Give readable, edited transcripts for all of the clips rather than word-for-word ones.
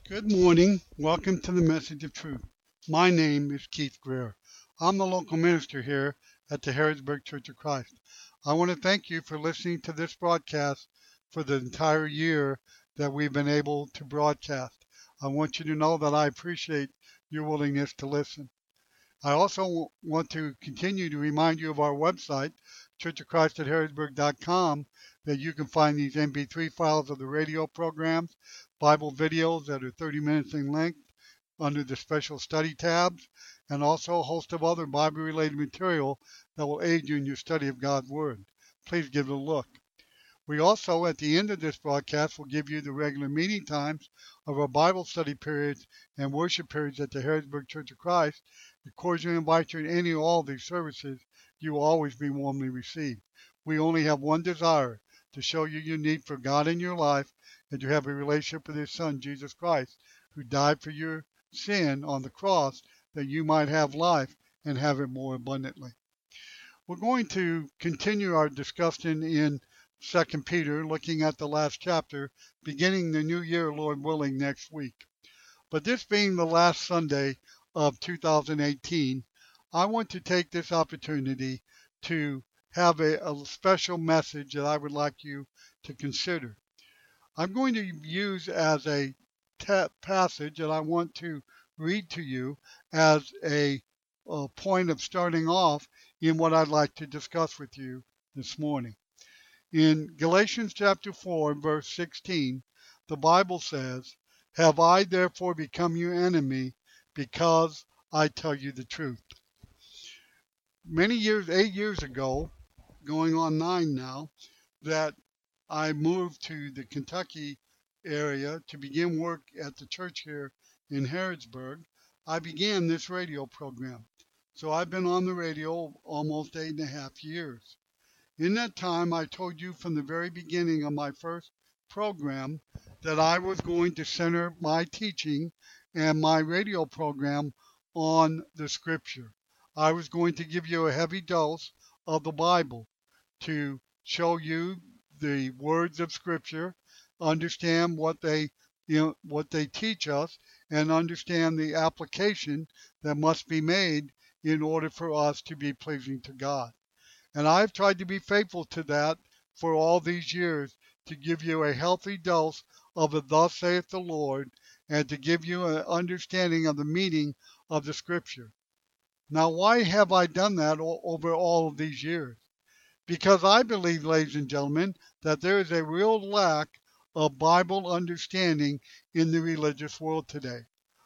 Good morning. Welcome to the Message of Truth. My name is Keith Greer. I'm the local minister here at the Harrodsburg Church of Christ. I want to thank you for listening to this broadcast for the entire year that we've been able to broadcast. I want you to know that I appreciate your willingness to listen. I also want to continue to remind you of our website, churchofchrist@harrisburg.com, that you can find these MP3 files of the radio programs, Bible videos that are 30 minutes in length under the special study tabs, and also a host of other Bible-related material that will aid you in your study of God's Word. Please give it a look. We also, at the end of this broadcast, will give you the regular meeting times of our Bible study periods and worship periods at the Harrisburg Church of Christ. We cordially invite you to any or all of these services. You will always be warmly received. We only have one desire, to show you your need for God in your life and to have a relationship with His Son, Jesus Christ, who died for your sin on the cross that you might have life and have it more abundantly. We're going to continue our discussion in 2 Peter, looking at the last chapter, beginning the new year, Lord willing, next week. But this being the last Sunday of 2018, I want to take this opportunity to have a special message that I would like you to consider. I'm going to use as a passage that I want to read to you as a point of starting off in what I'd like to discuss with you this morning. In Galatians chapter 4 and verse 16, the Bible says, "Have I therefore become your enemy because I tell you the truth?" Many years, 8 years ago, going on 9 now, that I moved to the Kentucky area to begin work at the church here in Harrodsburg, I began this radio program. So I've been on the radio almost 8.5 years. In that time, I told you from the very beginning of my first program that I was going to center my teaching and my radio program on the Scripture. I was going to give you a heavy dose of the Bible to show you the words of Scripture, understand what they teach us, and understand the application that must be made in order for us to be pleasing to God. And I've tried to be faithful to that for all these years, to give you a healthy dose of the "Thus saith the Lord," and to give you an understanding of the meaning of the Scripture. Now, why have I done that over all of these years? Because I believe, ladies and gentlemen, that there is a real lack of Bible understanding in the religious world today.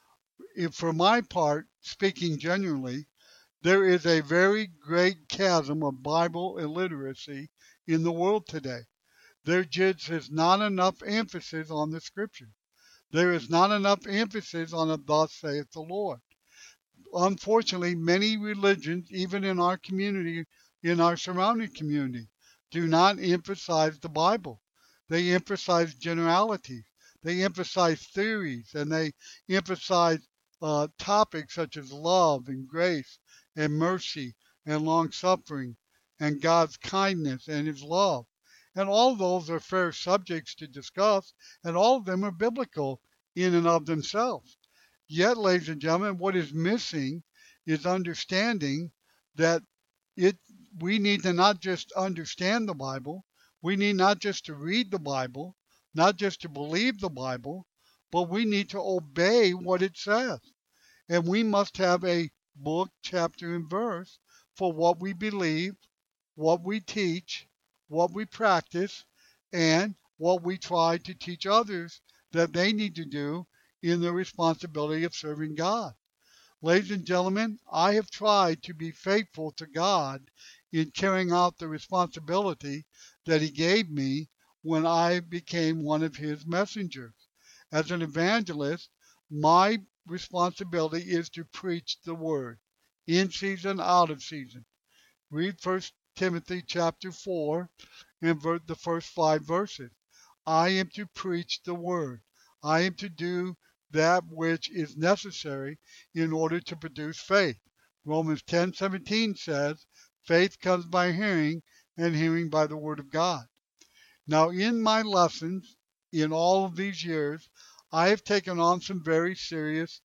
For my part, speaking generally, there is a very great chasm of Bible illiteracy in the world today. There just is not enough emphasis on the Scripture. There is not enough emphasis on the "Thus saith the Lord." Unfortunately, many religions, even in our community, in our surrounding community, do not emphasize the Bible. They emphasize generalities. They emphasize theories, and they emphasize topics such as love and grace and mercy and long suffering and God's kindness and His love. And all of those are fair subjects to discuss, and all of them are biblical in and of themselves. Yet, ladies and gentlemen, what is missing is understanding that it we need to not just understand the Bible, we need not just to read the Bible, not just to believe the Bible, but we need to obey what it says. And we must have a book, chapter, and verse for what we believe, what we teach, what we practice, and what we try to teach others that they need to do in the responsibility of serving God. Ladies and gentlemen, I have tried to be faithful to God in carrying out the responsibility that He gave me when I became one of His messengers. As an evangelist, my responsibility is to preach the Word, in season, out of season. Read 1 Timothy chapter 4 and the first 5 verses. I am to preach the Word. I am to do that which is necessary in order to produce faith. Romans 10:17 says, "Faith comes by hearing, and hearing by the Word of God." Now, in my lessons, in all of these years, I have taken on some very serious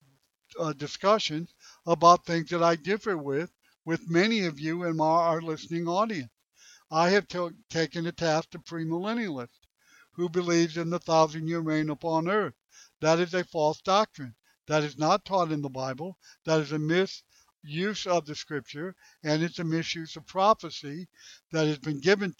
discussions about things that I differ with many of you in our listening audience. I have taken to task the premillennialist who believes in the 1,000-year reign upon earth. That is a false doctrine. That is not taught in the Bible. That is a misuse of the scripture, and it's a misuse of prophecy that has been given,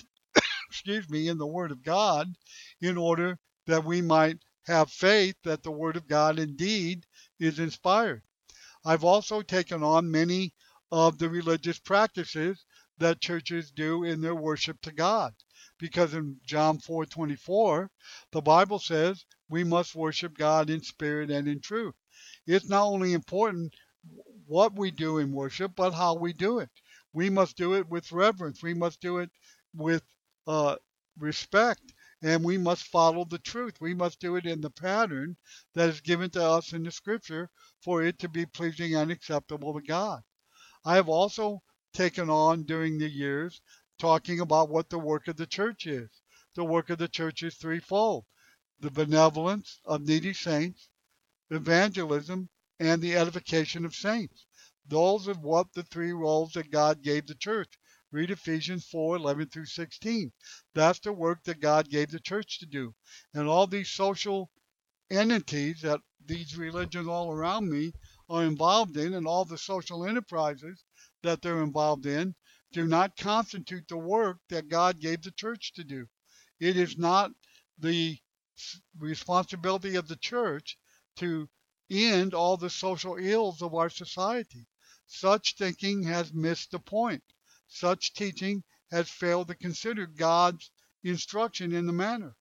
in the Word of God in order that we might have faith that the Word of God indeed is inspired. I've also taken on many of the religious practices that churches do in their worship to God. Because in John 4:24, the Bible says we must worship God in spirit and in truth. It's not only important what we do in worship, but how we do it. We must do it with reverence. We must do it with uh, respect. And we must follow the truth. We must do it in the pattern that is given to us in the scripture for it to be pleasing and acceptable to God. I have also taken on during the years talking about what the work of the church is. The work of the church is threefold: the benevolence of needy saints, evangelism, and the edification of saints. Those are what the three roles that God gave the church. Read Ephesians 4:11 through 16. That's the work that God gave the church to do. And all these social entities that these religions all around me are involved in, and all the social enterprises that they're involved in, do not constitute the work that God gave the church to do. It is not the responsibility of the church to end all the social ills of our society. Such thinking has missed the point. Such teaching has failed to consider God's instruction in the matter.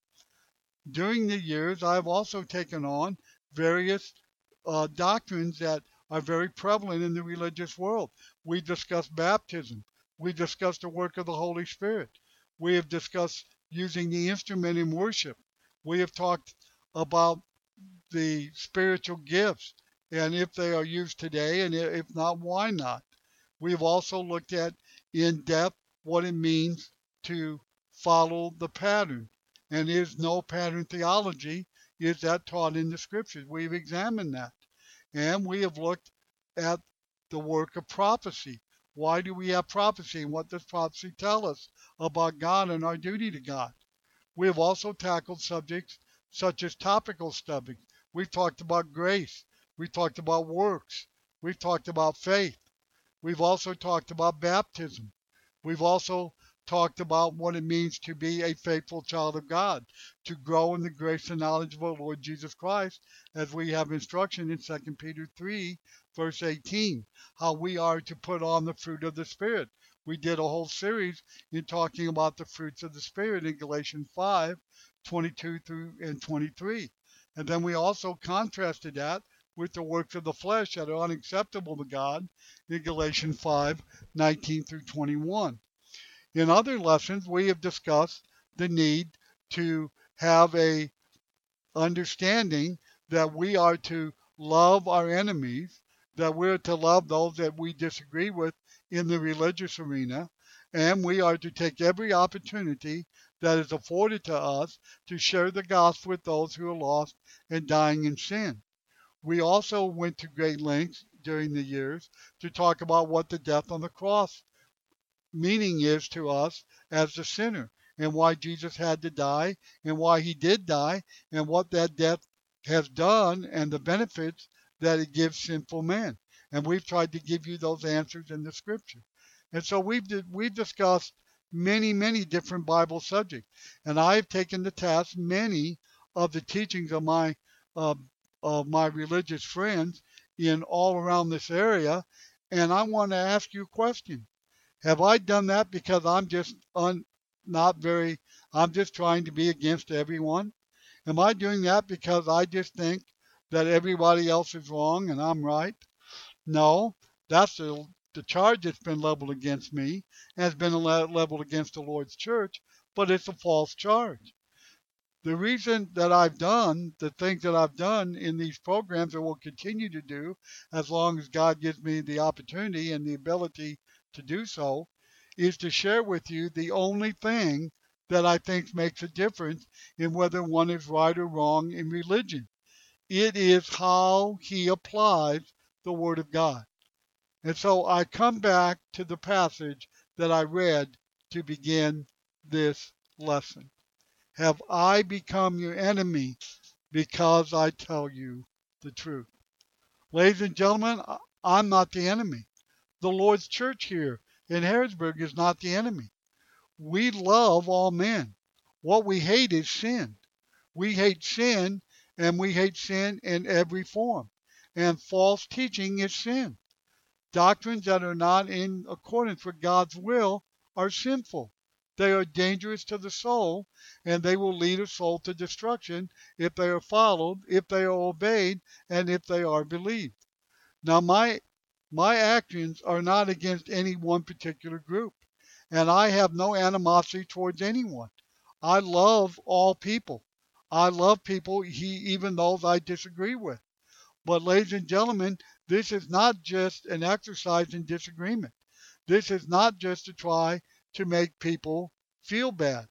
During the years, I've also taken on various doctrines that are very prevalent in the religious world. We discussed baptism. We discussed the work of the Holy Spirit. We have discussed using the instrument in worship. We have talked about the spiritual gifts and if they are used today, and if not, why not. We've also looked at in depth what it means to follow the pattern. And is no pattern theology, is that taught in the scriptures? We've examined that. And we have looked at the work of prophecy. Why do we have prophecy, and what does prophecy tell us about God and our duty to God? We have also tackled subjects such as topical studies. We've talked about grace. We've talked about works. We've talked about faith. We've also talked about baptism. We've also talked about what it means to be a faithful child of God, to grow in the grace and knowledge of our Lord Jesus Christ, as we have instruction in 2 Peter 3, verse 18, how we are to put on the fruit of the Spirit. We did a whole series in talking about the fruits of the Spirit in Galatians 5, 22 through and 23. And then we also contrasted that with the works of the flesh that are unacceptable to God in Galatians 5, 19 through 21. In other lessons, we have discussed the need to have a understanding that we are to love our enemies, that we're to love those that we disagree with in the religious arena, and we are to take every opportunity that is afforded to us to share the gospel with those who are lost and dying in sin. We also went to great lengths during the years to talk about what the death on the cross meaning is to us as the sinner, and why Jesus had to die, and why he did die, and what that death has done, and the benefits that it gives sinful men. And we've tried to give you those answers in the scripture. And so we've discussed many different Bible subjects, and I've taken to task many of the teachings uh, of my religious friends in all around this area. And I want to ask you a question. Have I done that because I'm just not very, I'm just trying to be against everyone? Am I doing that because I just think that everybody else is wrong and I'm right? No, that's the charge that's been leveled against me, has been leveled against the Lord's church, but it's a false charge. The reason that I've done the things that I've done in these programs and will continue to do as long as God gives me the opportunity and the ability to do so is to share with you the only thing that I think makes a difference in whether one is right or wrong in religion. It is how he applies the Word of God. And so I come back to the passage that I read to begin this lesson. Have I become your enemy because I tell you the truth? Ladies and gentlemen, I'm not the enemy. The Lord's church here in Harrisburg is not the enemy. We love all men. What we hate is sin. We hate sin, and we hate sin in every form. And false teaching is sin. Doctrines that are not in accordance with God's will are sinful. They are dangerous to the soul, and they will lead a soul to destruction if they are followed, if they are obeyed, and if they are believed. Now, my actions are not against any one particular group, and I have no animosity towards anyone. I love all people. I love people, even those I disagree with. But, ladies and gentlemen, this is not just an exercise in disagreement. This is not just to try to make people feel bad.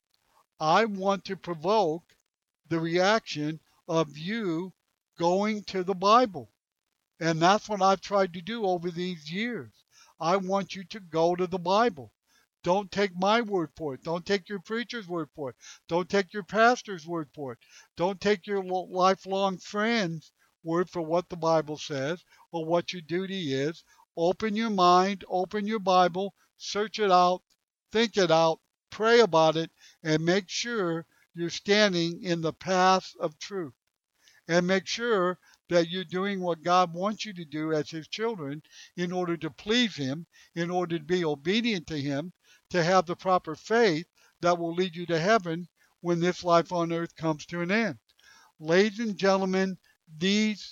I want to provoke the reaction of you going to the Bible. And that's what I've tried to do over these years. I want you to go to the Bible. Don't take my word for it. Don't take your preacher's word for it. Don't take your pastor's word for it. Don't take your lifelong friend's word for what the Bible says or what your duty is. Open your mind, open your Bible, search it out, think it out, pray about it, and make sure you're standing in the path of truth. And make sure that you're doing what God wants you to do as His children in order to please Him, in order to be obedient to Him, to have the proper faith that will lead you to heaven when this life on earth comes to an end. Ladies and gentlemen, these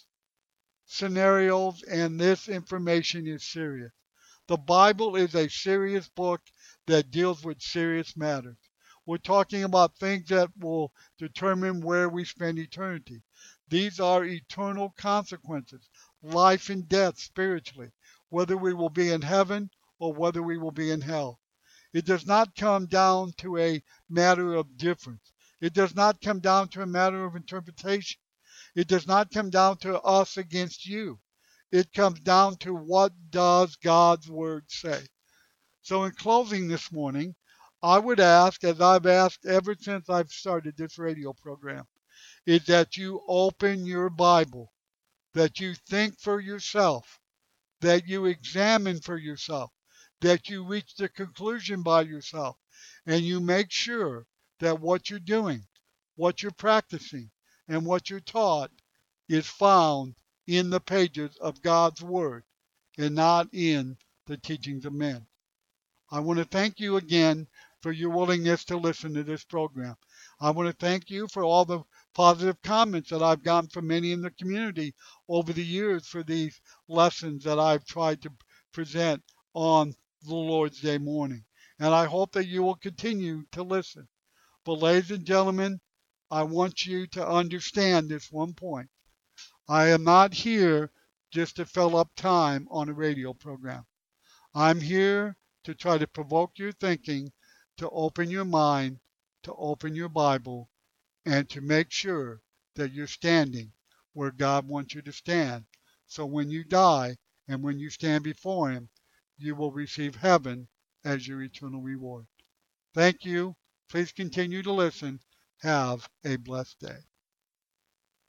scenarios and this information is serious. The Bible is a serious book that deals with serious matters. We're talking about things that will determine where we spend eternity. These are eternal consequences, life and death spiritually, whether we will be in heaven or whether we will be in hell. It does not come down to a matter of difference. It does not come down to a matter of interpretation. It does not come down to us against you. It comes down to what does God's Word say. So in closing this morning, I would ask, as I've asked ever since I've started this radio program, is that you open your Bible, that you think for yourself, that you examine for yourself, that you reach the conclusion by yourself, and you make sure that what you're doing, what you're practicing, and what you're taught is found in the pages of God's Word and not in the teachings of men. I want to thank you again for your willingness to listen to this program. I want to thank you for all the positive comments that I've gotten from many in the community over the years for these lessons that I've tried to present on the Lord's Day morning. And I hope that you will continue to listen. But ladies and gentlemen, I want you to understand this one point. I am not here just to fill up time on a radio program. I'm here to try to provoke your thinking, to open your mind, to open your Bible, and to make sure that you're standing where God wants you to stand. So when you die and when you stand before Him, you will receive heaven as your eternal reward. Thank you. Please continue to listen. Have a blessed day.